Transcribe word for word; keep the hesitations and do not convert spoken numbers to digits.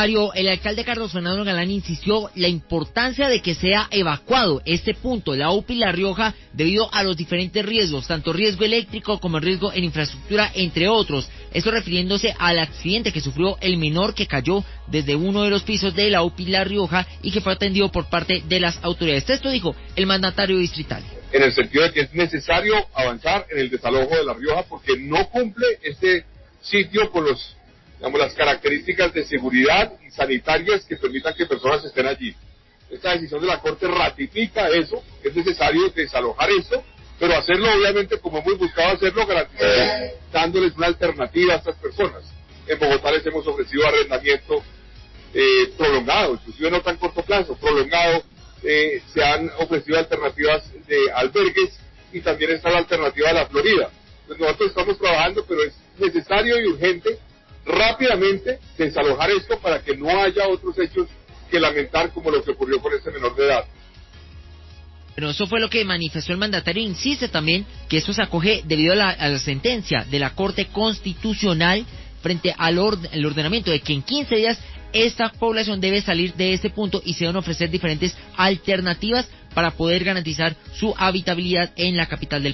El alcalde Carlos Fernando Galán insistió la importancia de que sea evacuado este punto, la U P I La Rioja, debido a los diferentes riesgos, tanto riesgo eléctrico como riesgo en infraestructura, entre otros. Esto refiriéndose al accidente que sufrió el menor que cayó desde uno de los pisos de la U P I La Rioja y que fue atendido por parte de las autoridades. Esto dijo el mandatario distrital. En el sentido de que es necesario avanzar en el desalojo de La Rioja porque no cumple este sitio con los digamos, las características de seguridad y sanitarias que permitan que personas estén allí. Esta decisión de la Corte ratifica eso, es necesario desalojar esto, pero hacerlo obviamente como hemos buscado hacerlo, garantizando, dándoles una alternativa a estas personas. En Bogotá les hemos ofrecido arrendamiento eh, prolongado, inclusive no tan corto plazo, prolongado, eh, se han ofrecido alternativas de albergues y también está la alternativa de la Florida. Entonces nosotros estamos trabajando, pero es necesario y urgente rápidamente desalojar esto para que no haya otros hechos que lamentar como lo que ocurrió con este menor de edad. Pero eso fue lo que manifestó el mandatario. Insiste también que esto se acoge debido a la, a la sentencia de la Corte Constitucional frente al orden, el ordenamiento de que en quince días esta población debe salir de este punto y se van a ofrecer diferentes alternativas para poder garantizar su habitabilidad en la capital del